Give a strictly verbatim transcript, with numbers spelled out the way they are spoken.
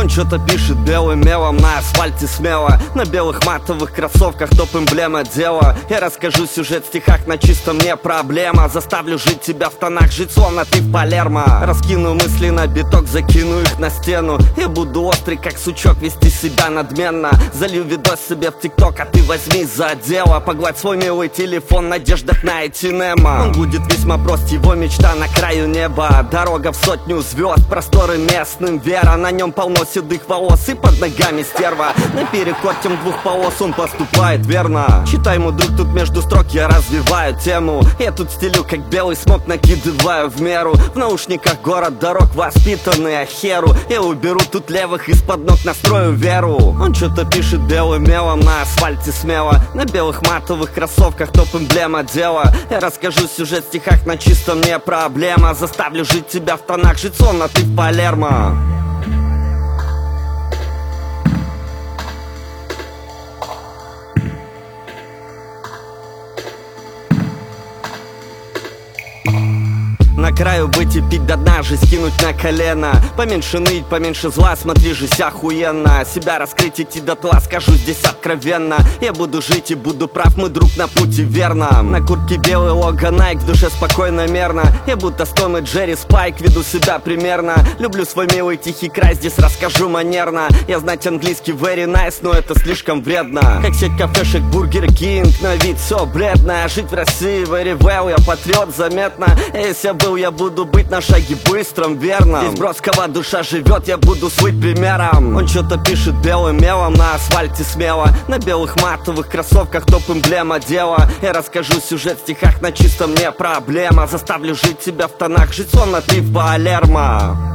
Он что-то пишет белым мелом на асфальте смело, на белых матовых кроссовках топ-эмблема дела. Я расскажу сюжет в стихах на чистом, не проблема. Заставлю жить тебя в тонах, жить словно ты в Палермо. Раскину мысли на биток, закину их на стену. Я буду острый как сучок, вести себя надменно. Залью видос себе в тикток, а ты возьми за дело. Погладь свой милый телефон в надеждах найти Немо. Он будет весьма прост, его мечта на краю неба. Дорога в сотню звезд, просторы местным вера. На нем полно седых волос и под ногами стерва. Наперекор тем двух полос он поступает верно. Читай, мой друг, тут между строк я развиваю тему. Я тут стелю как белый смог, накидываю в меру. В наушниках город дорог, воспитанный охеру. Я уберу тут левых из-под ног, настрою веру. Он что-то пишет белым мелом на асфальте смело, на белых матовых кроссовках топ-эмблема дела. Я расскажу сюжет в стихах на чистом, не проблема. Заставлю жить тебя в тонах, жить словно ты в Палермо. На краю быть и пить до дна, жизнь скинуть на колено. Поменьше ныть, поменьше зла, смотри, жизнь охуенно. Себя раскрыть, идти до тла, скажу здесь откровенно. Я буду жить и буду прав, мы друг на пути верном. На куртке белый лого Nike, в душе спокойно, мерно. Я будто Том и Джерри Спайк, веду себя примерно. Люблю свой милый тихий край, здесь расскажу манерно. Я знать английский very nice, но это слишком вредно. Как сеть кафешек Бургер Кинг, на вид все бледно. Жить в России very well, я патриот заметно. Если я был, я буду быть на шаге быстрым, верно. Здесь Бродского душа живет, я буду слыть примером. Он что-то пишет белым мелом на асфальте смело, на белых матовых кроссовках топ-эмблема дела. Я расскажу сюжет в стихах на чистом, не проблема. Заставлю жить тебя в тонах, жить словно ты в Палермо.